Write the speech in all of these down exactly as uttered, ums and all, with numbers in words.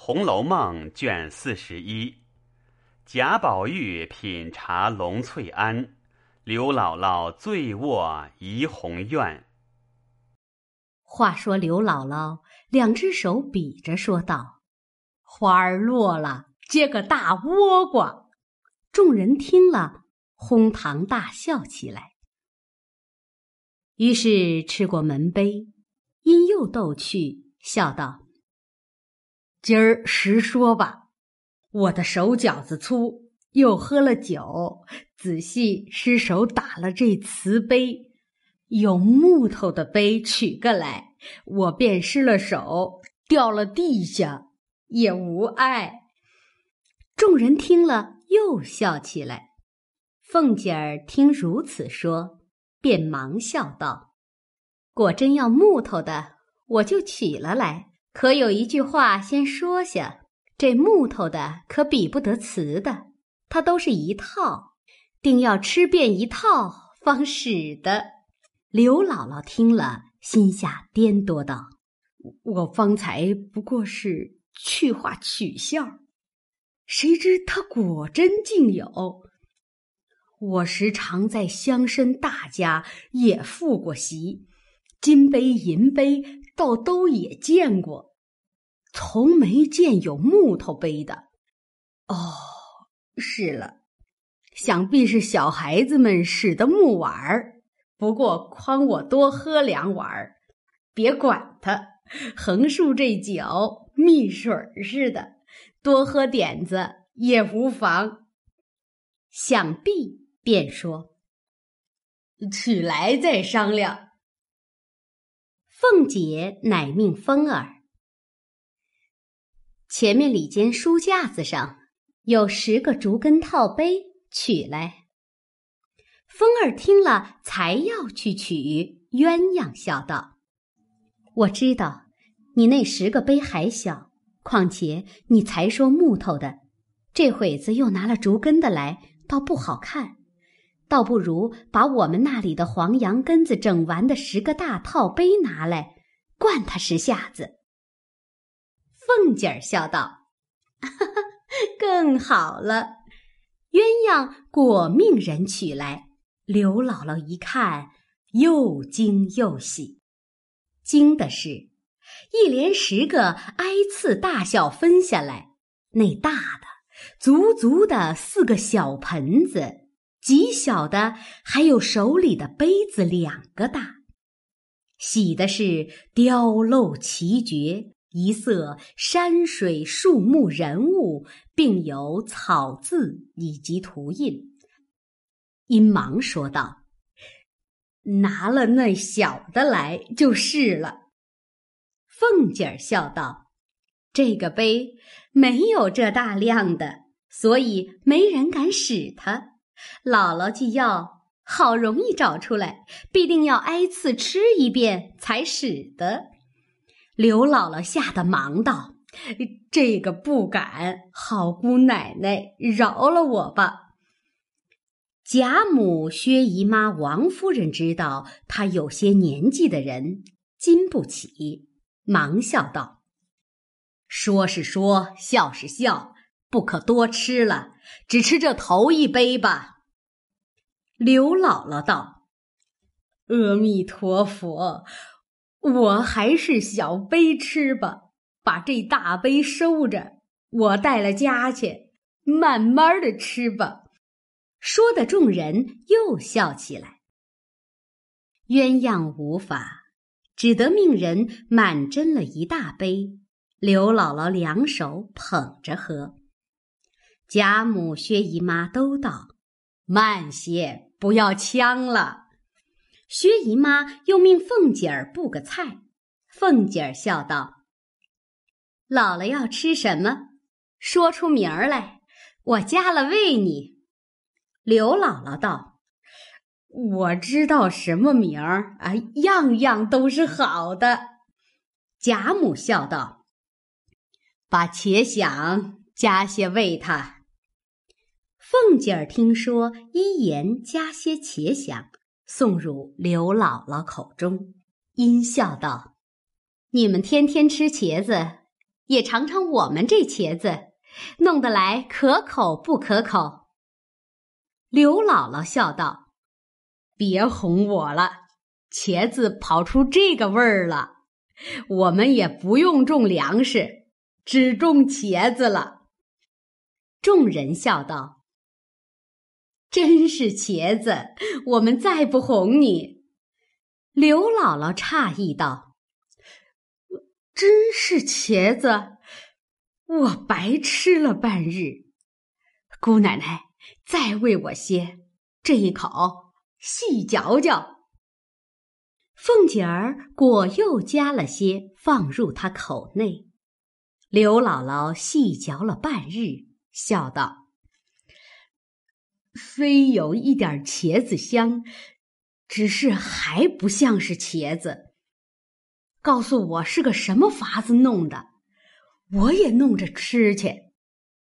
红楼梦》卷四十一，贾宝玉品茶龙翠庵，刘姥姥醉卧怡红院。 话说刘姥姥两只手比着说道：“花儿落了，结个大倭瓜。”众人听了，哄堂大笑起来。于是吃过门杯，因又逗趣，笑道：“今儿实说吧，我的手饺子粗，又喝了酒，仔细失手打了这瓷杯，有木头的杯取个来，我便失了手，掉了地下，也无碍。”众人听了又笑起来。凤姐儿听如此说，便忙笑道：“果真要木头的，我就取了来。可有一句话先说下，这木头的可比不得瓷的，它都是一套，定要吃遍一套方使的。”刘姥姥听了，心下颠多道：“我方才不过是去话取笑，谁知他果真竟有。我时常在乡绅大家也赴过席，金杯银杯倒都也见过，从没见有木头杯的。哦，是了，想必是小孩子们使的木碗儿，不过诓我多喝两碗儿，别管他，横竖这酒蜜水似的，多喝点子也无妨。”想必便说：“取来再商量。”凤姐乃命风儿，前面里间书架子上有十个竹根套杯，取来。风儿听了，才要去取，鸳鸯笑道：“我知道你那十个杯还小，况且你才说木头的，这会子又拿了竹根的来，倒不好看，倒不如把我们那里的黄杨根子整完的十个大套杯拿来，灌他十下子。”凤姐儿笑道：“哈哈，更好了。”鸳鸯果命人取来，刘姥姥一看，又惊又喜。惊的是，一连十个挨次大小分下来，那大的足足的四个小盆子，极小的还有手里的杯子两个大。喜的是雕镂奇绝，一色山水树木人物，并有草字以及图印。因忙说道：“拿了那小的来就是了。”凤姐儿笑道：“这个杯没有这大量的，所以没人敢使它。姥姥既要，好容易找出来，必定要挨次吃一遍才使的。”刘姥姥吓得忙道：“这个不敢，好姑奶奶饶了我吧。”贾母、薛姨妈、王夫人知道她有些年纪的人，禁不起，忙笑道：“说是说，笑是笑，不可多吃了，只吃这头一杯吧。”刘姥姥道：“阿弥陀佛，我还是小杯吃吧，把这大杯收着，我带了家去，慢慢的吃吧。”说的众人又笑起来。鸳鸯无法，只得命人满斟了一大杯，刘姥姥两手捧着喝。贾母、薛姨妈都道：“慢些，不要呛了。”薛姨妈又命凤姐儿布个菜。凤姐儿笑道：“姥姥要吃什么？说出名儿来，我加了喂你。”刘姥姥道：“我知道什么名儿啊，样样都是好的。”贾母笑道：“把茄想加些喂他。”凤姐儿听说，一言加些茄想，送入刘姥姥口中，阴笑道：“你们天天吃茄子， 也尝尝我们这茄子，弄得来可口不可口？”刘姥姥笑道：“别哄我了，茄子跑出这个味儿了，我们也不用种粮食，只种茄子了。”众人笑道：“真是茄子，我们再不哄你。”刘姥姥诧异道：“真是茄子，我白吃了半日。姑奶奶，再喂我些，这一口细嚼嚼。”凤姐儿果又加了些，放入她口内。刘姥姥细嚼了半日，笑道：“虽有一点茄子香，只是还不像是茄子。告诉我是个什么法子弄的，我也弄着吃去。”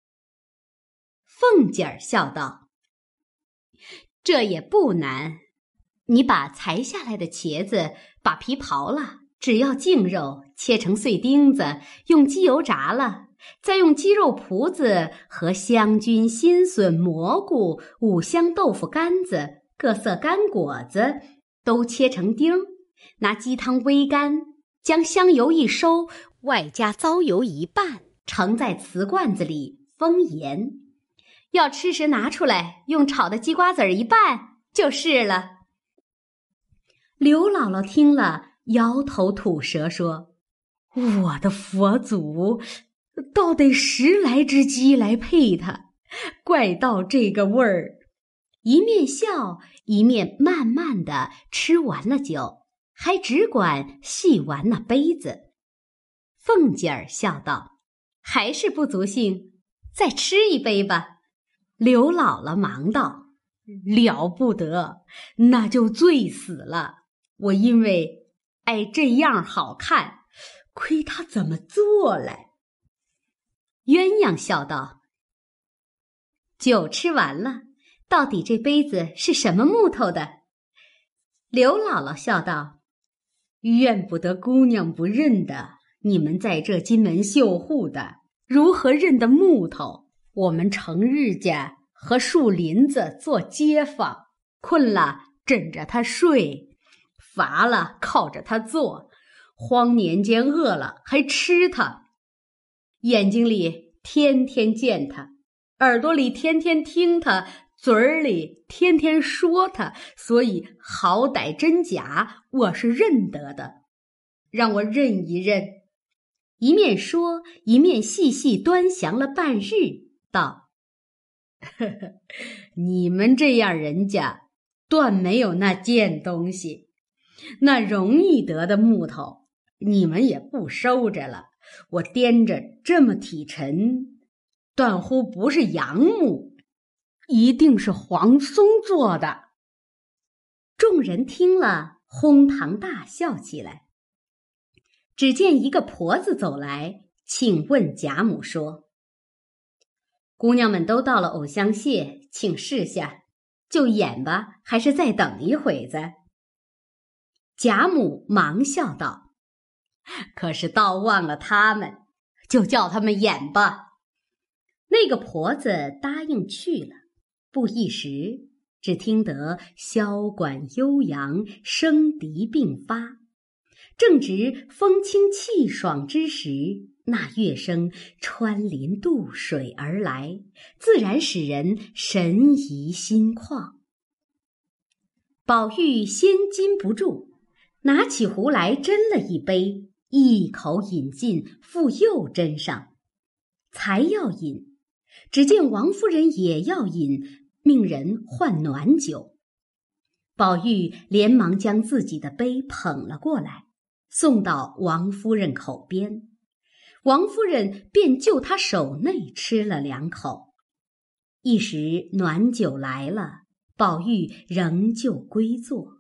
凤姐儿笑道：“这也不难，你把裁下来的茄子把皮刨了，只要净肉切成碎丁子，用鸡油炸了，再用鸡肉脯子和香菌、新笋、蘑菇、五香豆腐干子、各色干果子都切成丁，拿鸡汤煨干，将香油一收，外加糟油一拌，盛在瓷罐子里封严。要吃时拿出来，用炒的鸡瓜子儿一拌就是了。”刘姥姥听了，摇头吐舌说：“我的佛祖，倒得十来只鸡来配它，怪到这个味儿。”一面笑，一面慢慢的吃完了酒，还只管细玩那杯子。凤姐儿笑道：“还是不足兴，再吃一杯吧。”刘姥姥忙道：“了不得，那就醉死了。我因为爱这样好看，亏他怎么做来。”鸳鸯笑道：“酒吃完了，到底这杯子是什么木头的？”刘姥姥笑道：“怨不得姑娘不认得，你们在这金门绣户的，如何认得木头？我们成日家和树林子做街坊，困了枕着它睡，乏了靠着它坐，荒年间饿了还吃它，眼睛里天天见它，耳朵里天天听它，嘴儿里天天说它，所以好歹真假我是认得的，让我认一认。”一面说，一面细细端详了半日，道：“呵呵，你们这样人家断没有那件东西，那容易得的木头你们也不收着了，我掂着这么体沉，断乎不是杨木，一定是黄松做的。”众人听了，哄堂大笑起来。只见一个婆子走来，请问贾母说：“姑娘们都到了藕香榭，请示下，就演吧，还是再等一会子？”贾母忙笑道：“可是倒忘了他们，就叫他们演吧。”那个婆子答应去了，不一时，只听得箫管悠扬，笙笛并发。正值风清气爽之时，那乐声穿林渡水而来，自然使人神怡心旷。宝玉先禁不住，拿起壶来斟了一杯，一口饮尽，复又斟上。才要饮，只见王夫人也要饮，命人换暖酒。宝玉连忙将自己的杯捧了过来，送到王夫人口边，王夫人便就她手内吃了两口。一时暖酒来了，宝玉仍旧归坐。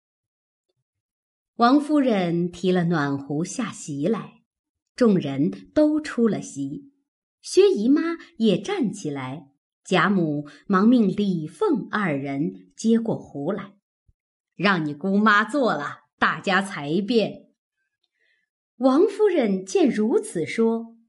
王夫人提了暖壶下席来，众人都出了席，薛姨妈也站起来，贾母忙命李凤二人接过壶来，让你姑妈坐了，大家才便。王夫人见如此说，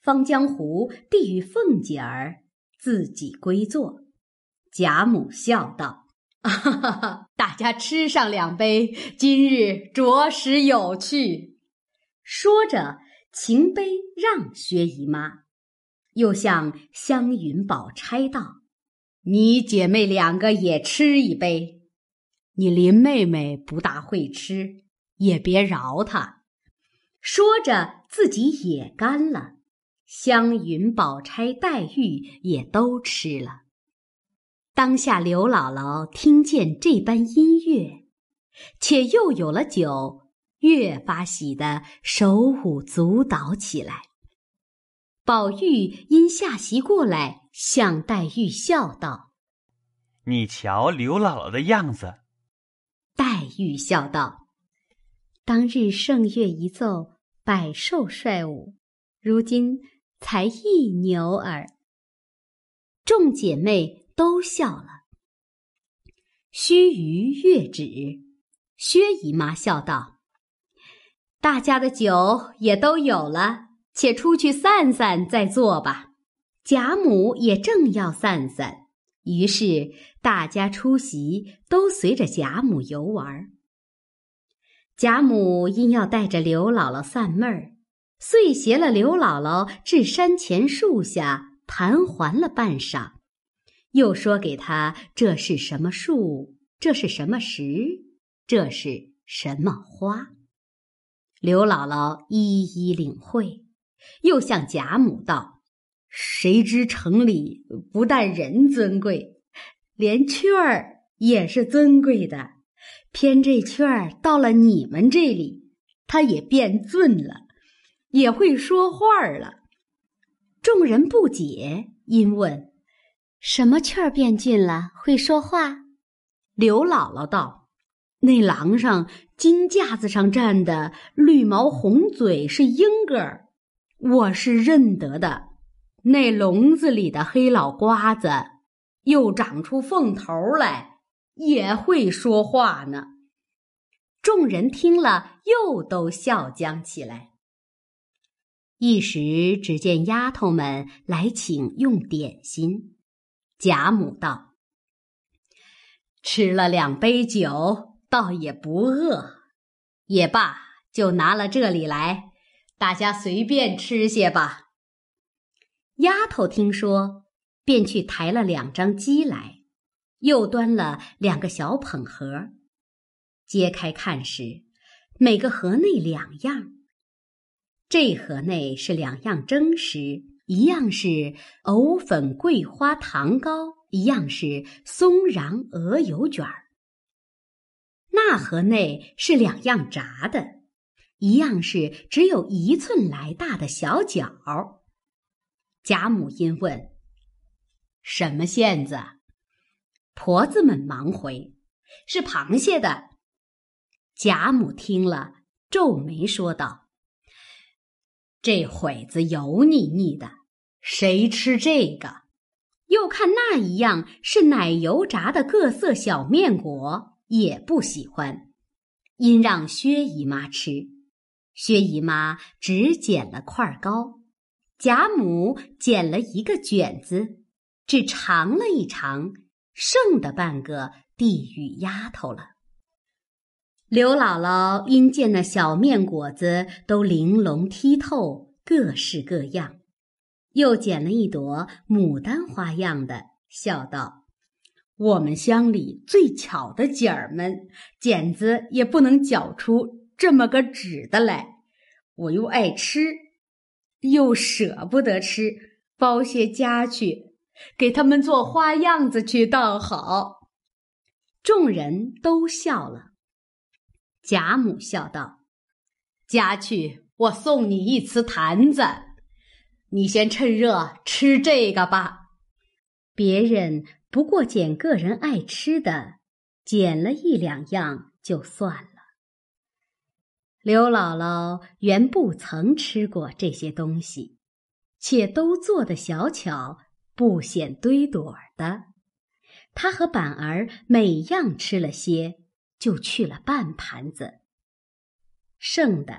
方将壶递与凤姐儿，自己归坐。贾母笑道：“哈哈哈，大家吃上两杯，今日着实有趣。”说着，擎杯让薛姨妈，又向湘云、宝钗道：“你姐妹两个也吃一杯。你林妹妹不大会吃，也别饶她。”说着，自己也干了。湘云、宝钗、黛玉也都吃了。当下刘姥姥听见这般音乐，且又有了酒，越发喜得手舞足蹈起来。宝玉因下席过来，向黛玉笑道：“ 你瞧刘姥姥的样子。” 黛玉笑道：“当日圣乐一奏，百兽率舞，如今才一牛耳。”众姐妹都笑了。须臾乐止，薛姨妈笑道：“大家的酒也都有了，且出去散散再坐吧。”贾母也正要散散，于是大家出席，都随着贾母游玩。贾母因要带着刘姥姥散闷儿，遂携了刘姥姥至山前树下盘桓了半晌，又说给她这是什么树，这是什么石，这是什么花。刘姥姥一一领会，又向贾母道：“谁知城里不但人尊贵，连雀儿也是尊贵的，偏这雀儿到了你们这里，它也变俊了，也会说话了。”众人不解，因问：“什么雀儿变俊了，会说话？”刘姥姥道：“那廊上金架子上站的绿毛红嘴是莺歌儿，我是认得的。那笼子里的黑老瓜子又长出凤头来，也会说话呢。”众人听了，又都笑将起来。一时只见丫头们来请用点心。贾母道：“吃了两杯酒，倒也不饿。也罢，就拿了这里来，大家随便吃些吧。”丫头听说，便去抬了两张鸡来，又端了两个小捧盒。揭开看时，每个盒内两样。这盒内是两样蒸食，一样是藕粉桂花糖糕，一样是松瓤鹅油卷儿。那盒内是两样炸的，一样是只有一寸来大的小饺。贾母因问：“什么馅子？”婆子们忙回：“是螃蟹的。”贾母听了，皱眉说道：“这会子油腻腻的，谁吃这个？”又看那一样是奶油炸的各色小面果，也不喜欢，因让薛姨妈吃。薛姨妈只捡了块糕，贾母捡了一个卷子，只尝了一尝，剩的半个递与丫头了。刘姥姥因见那小面果子都玲珑剔透，各式各样，又捡了一朵牡丹花样的，笑道：“我们乡里最巧的姐儿们，剪子也不能绞出这么个纸的来。我又爱吃，又舍不得吃，包些家去，给他们做花样子去倒好。”众人都笑了。贾母笑道：“家去，我送你一瓷坛子，你先趁热吃这个吧。”别人不过捡个人爱吃的，捡了一两样就算了。刘姥姥原不曾吃过这些东西，且都做得小巧，不显堆朵的。她和板儿每样吃了些，就去了半盘子，剩的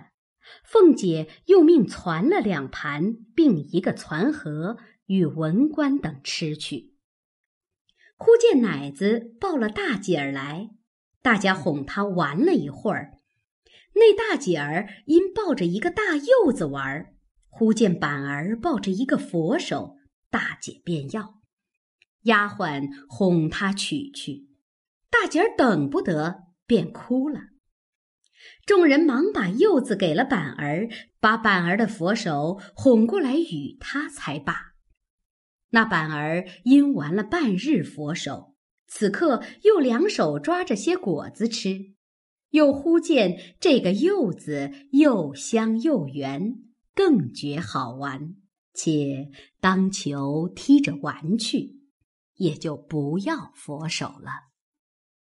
凤姐又命攒了两盘，并一个攒盒，与文官等吃去。忽见奶子抱了大姐儿来，大家哄她玩了一会儿。那大姐儿因抱着一个大柚子玩，忽见板儿抱着一个佛手，大姐便要。丫鬟哄她取去，大姐儿等不得，便哭了。众人忙把柚子给了板儿，把板儿的佛手哄过来与他才罢。那板儿因玩了半日佛手，此刻又两手抓着些果子吃，又忽见这个柚子又香又圆，更觉好玩，且当球踢着玩去，也就不要佛手了。